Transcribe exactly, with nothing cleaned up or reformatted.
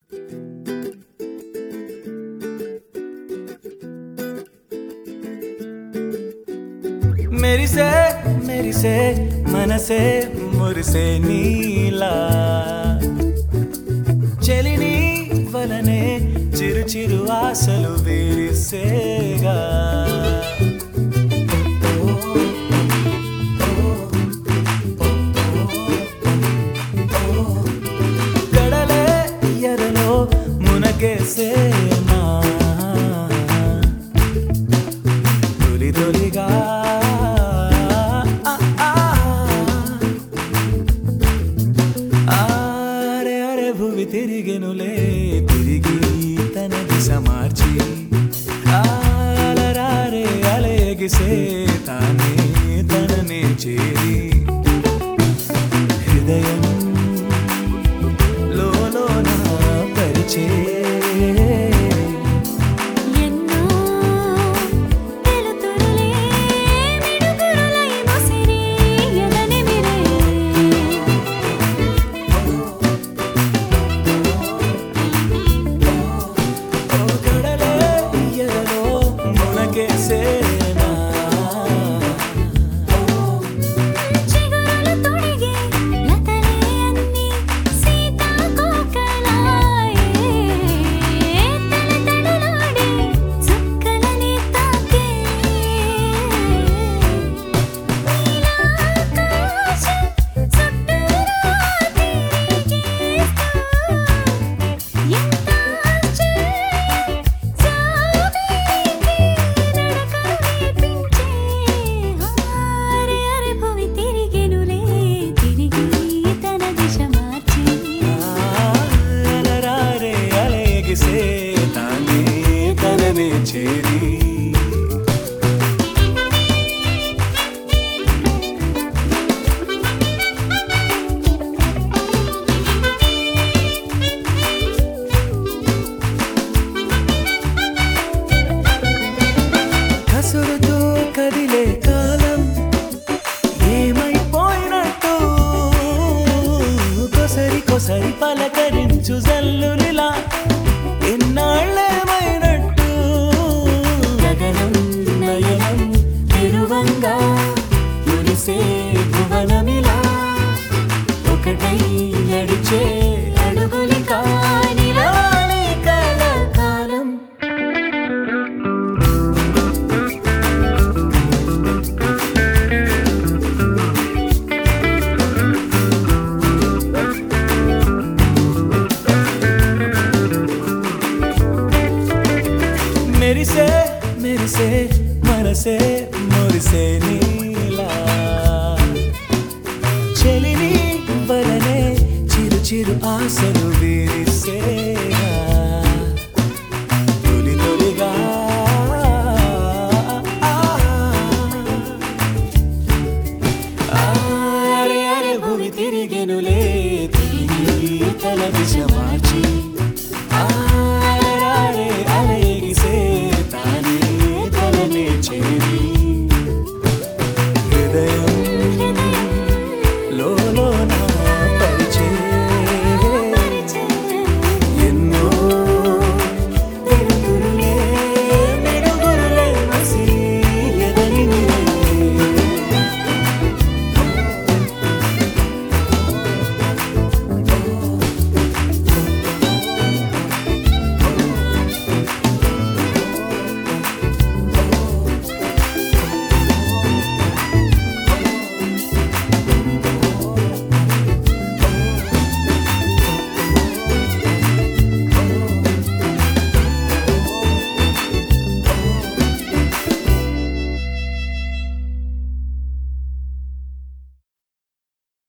మెరిసే మెరిసే మనసే మురిసే నీలా చెలిని వలనే చిరు చిరు ఆశలు విరిసేగా గడలే ఎరలో మునగేసేనా తొలి తొలిగా తిరిగెనులే తిరిగి తన దిశ మార్చి అలరారే అలయగిసే తానే తననే చేరి హృదయం లోలోన పరిచే చేరి కసురుతో కదిలే కాలం ఏమైపోయినట్టు కొసరి కొసరి పలకరించు జల్లులిలా ఎన్నాళ్ళేమైనట్టు గగనం నయనం తిరువంగా మురిసే భువనమిలా ఒకటై నడిచే అడుగులి కానిరాని కలకాలం మెరిసే మెరిసే మనసే మురిసే నీలా చెలిని వలనే చిరు చిరు ఆశలు విరిసేగా తొలి తొలిగా అరే అరే భూమి తిరిగెనులే తిరిగి తల దిశ